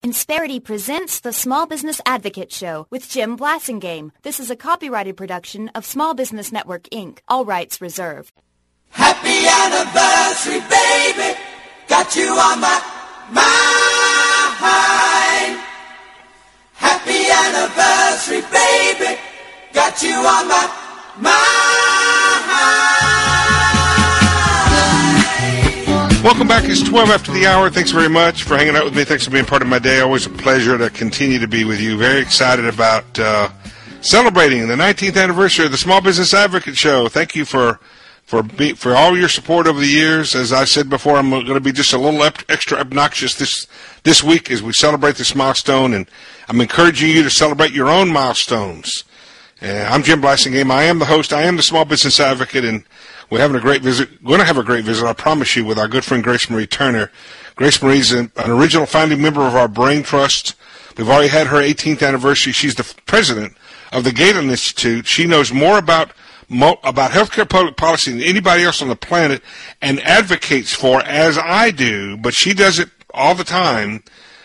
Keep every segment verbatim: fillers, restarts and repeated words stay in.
Insperity presents the Small Business Advocate Show with Jim Blasingame. This is a copyrighted production of Small Business Network, Incorporated. All rights reserved. Happy anniversary, baby. Got you on my mind. Happy anniversary, baby. Got you on my mind. Welcome back. It's twelve after the hour. Thanks very much for hanging out with me. Thanks for being part of my day. Always a pleasure to continue to be with you. Very excited about uh, celebrating the nineteenth anniversary of the Small Business Advocate Show. Thank you for for be, for all your support over the years. As I said before, I'm going to be just a little extra obnoxious this this week as we celebrate this milestone, and I'm encouraging you to celebrate your own milestones. Uh, I'm Jim Blasingame. I am the host. I am the Small Business Advocate, and we're having a great visit. We're going to have a great visit, I promise you, with our good friend Grace Marie Turner. Grace Marie is an, an original founding member of our Brain Trust. We've already had her eighteenth anniversary. She's the president of the Galen Institute. She knows more about mo- about healthcare public policy than anybody else on the planet and advocates for, as I do, but she does it all the time,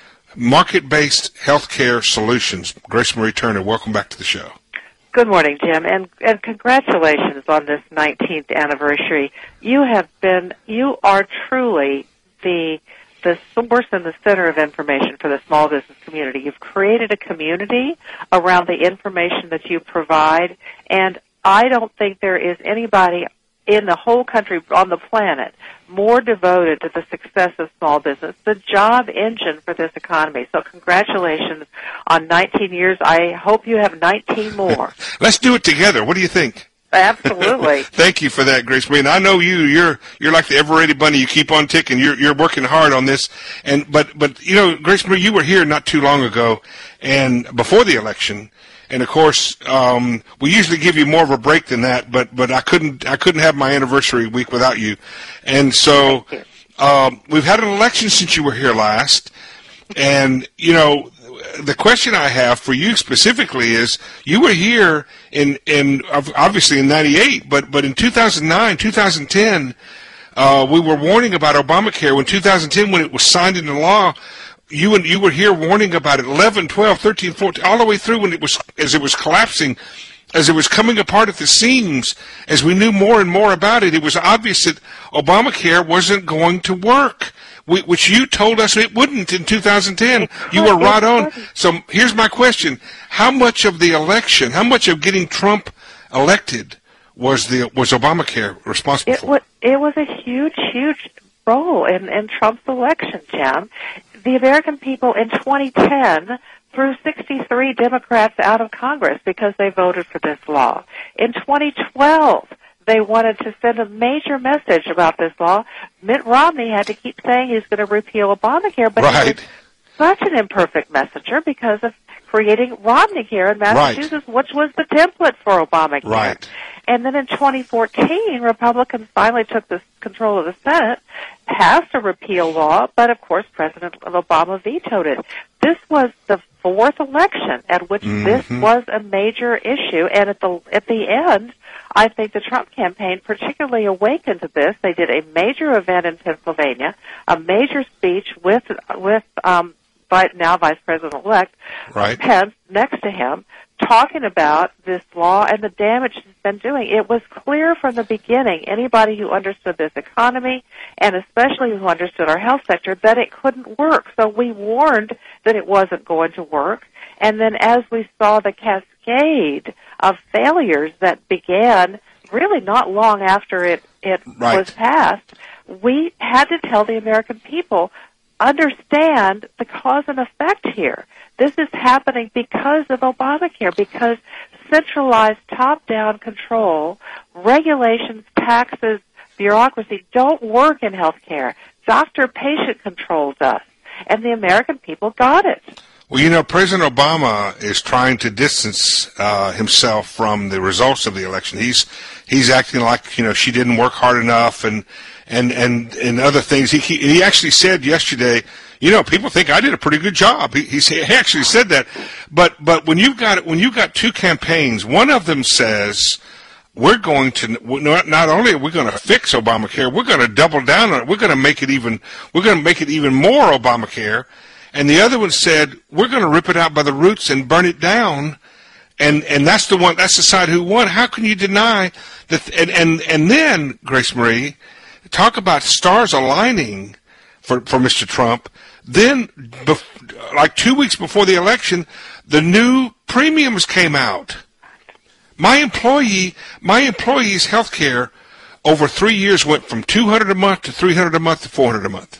market-based healthcare solutions. Grace Marie Turner, welcome back to the show. Good morning, Jim, and, and congratulations on this nineteenth anniversary. You have been, you are truly the the source and the center of information for the small business community. You've created a community around the information that you provide, and I don't think there is anybody in the whole country, on the planet, more devoted to the success of small business, the job engine for this economy. So congratulations on nineteen years. I hope you have nineteen more. Let's do it together. What do you think? Absolutely. Thank you for that, Grace Marie. And I know you, you're you're like the ever-ready bunny. You keep on ticking. You're you're working hard on this. And but but you know, Grace Marie, you were here not too long ago, and before the election. And of course, um, we usually give you more of a break than that, but but I couldn't I couldn't have my anniversary week without you. And so um, we've had an election since you were here last, and you know the question I have for you specifically is you were here in in obviously in ninety-eight, but but in two thousand nine, two thousand ten, uh, we were warning about Obamacare. When two thousand ten, when it was signed into law. You and you were here warning about it eleven, twelve, thirteen, fourteen, all the way through when it was as it was collapsing, as it was coming apart at the seams. As we knew more and more about it, it was obvious that Obamacare wasn't going to work, which you told us it wouldn't in two thousand ten. You were right on. So here's my question: how much of the election, how much of getting Trump elected was the was Obamacare responsible it for? Was, it was a huge, huge role in, in Trump's election, Jim. The American people in twenty ten threw sixty-three Democrats out of Congress because they voted for this law. In twenty twelve, they wanted to send a major message about this law. Mitt Romney had to keep saying he's going to repeal Obamacare, but right. he was such an imperfect messenger because of creating Romneycare in Massachusetts, right. which was the template for Obamacare. Right. And then in twenty fourteen, Republicans finally took the control of the Senate, passed a repeal law, but of course President Obama vetoed it. This was the fourth election at which mm-hmm. this was a major issue, and at the at the end, I think the Trump campaign particularly awakened to this. They did a major event in Pennsylvania, a major speech with with um, now Vice President-elect right. Pence next to him, talking about this law and the damage it's been doing. It was clear from the beginning, anybody who understood this economy, and especially who understood our health sector, that it couldn't work. So we warned that it wasn't going to work. And then as we saw the cascade of failures that began really not long after it, it right. was passed, we had to tell the American people, understand the cause and effect here. This is happening because of Obamacare, because centralized top-down control, regulations, taxes, bureaucracy don't work in healthcare. Doctor-patient control does, and the American people got it. Well, you know, President Obama is trying to distance uh, himself from the results of the election. He's he's acting like, you know, she didn't work hard enough and and and, and other things. He, he he actually said yesterday, you know, people think I did a pretty good job. He, he, he actually said that. But but when you've got when you've got two campaigns, one of them says, we're going to not, not only are we going to fix Obamacare, we're going to double down on it. We're going to make it even we're going to make it even more Obamacare. and the other one said, we're going to rip it out by the roots and burn it down. And and that's the one. That's the side who won. How can you deny that? And and and then Grace Marie, talk about stars aligning for for Mister Trump. Then, bef- like two weeks before the election, the new premiums came out. My employee, my employee's health care over three years went from two hundred a month to three hundred a month to four hundred a month.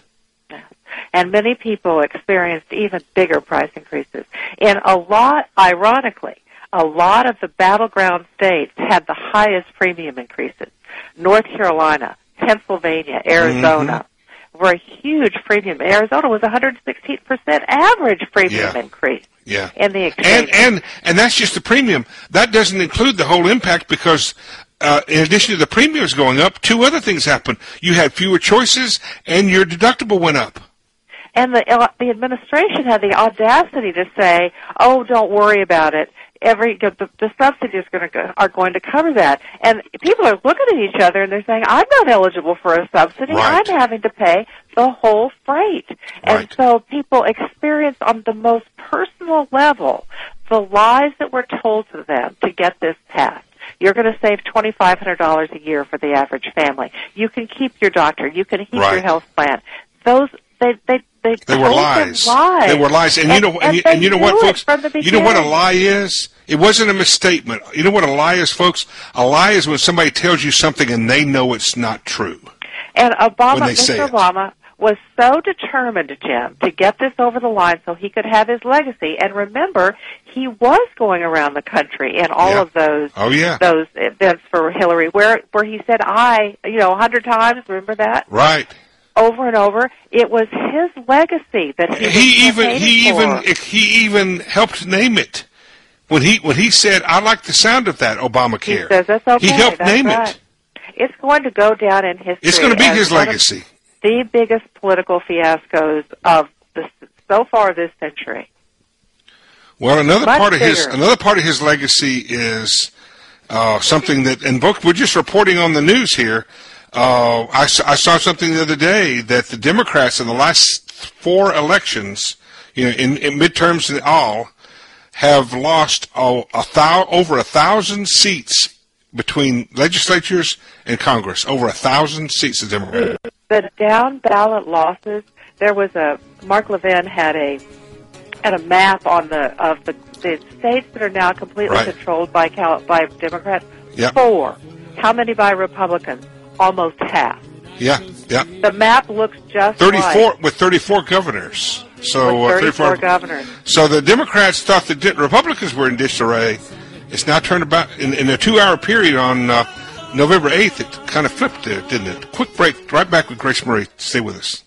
And many people experienced even bigger price increases. In a lot, ironically, a lot of the battleground states had the highest premium increases. North Carolina, Pennsylvania, Arizona mm-hmm. were a huge premium. Arizona was one hundred sixteen percent average premium yeah. increase. Yeah. In the exchange. And, and, and that's just the premium. That doesn't include the whole impact because uh, in addition to the premiums going up, two other things happened. You had fewer choices and your deductible went up. And the uh, the administration had the audacity to say, "Oh, don't worry about it. Every the, the subsidies going to are going to cover that." And people are looking at each other and they're saying, "I'm not eligible for a subsidy. Right. I'm having to pay the whole freight." And right. so people experience on the most personal level the lies that were told to them to get this passed. You're going to save twenty-five hundred dollars a year for the average family. You can keep your doctor. You can keep right. your health plan. Those they they. They, they were lies. lies. They were lies, and, and you know, and, and, you, and you, you know what, folks? You know what a lie is? It wasn't a misstatement. You know what a lie is, folks? A lie is when somebody tells you something and they know it's not true. And Obama, Mister Obama, was so determined, Jim, to get this over the line so he could have his legacy. And remember, he was going around the country in all yeah. of those oh, yeah. those events for Hillary, where where he said "I," you know, a hundred times. Remember that? Right. Over and over, it was his legacy that he, he was even he for. even he even helped name it when he when he said, "I like the sound of that Obamacare." He says that's okay. He helped that's name right. it. It's going to go down in history. It's going to be as his one legacy. Of the biggest political fiascos of the, so far this century. Well, another Much part of bigger. his another part of his legacy is uh, something that, and we're just reporting on the news here. Uh, I, I saw something the other day that the Democrats in the last four elections, you know, in, in midterms and all, have lost oh, a thou, over a thousand seats between legislatures and Congress. Over a thousand seats, the Democrats. The down ballot losses. There was a Mark Levin had a had a map on the of the, the states that are now completely right. controlled by Cal, by Democrats. Yep. Four. How many by Republicans? Almost half. Yeah, yeah. The map looks just thirty-four like with thirty-four governors. So with uh, thirty-four thirty-four governors. So the Democrats thought the di- Republicans were in disarray. It's now turned about in, in a two-hour period on uh, November eighth. It kind of flipped there, didn't it? Quick break. Right back with Grace Marie. Stay with us.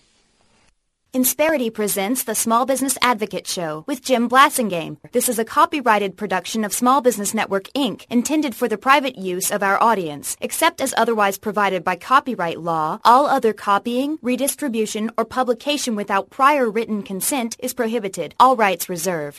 Insperity presents the Small Business Advocate Show with Jim Blasingame. This is a copyrighted production of Small Business Network, Incorporated, intended for the private use of our audience. Except as otherwise provided by copyright law, all other copying, redistribution, or publication without prior written consent is prohibited. All rights reserved.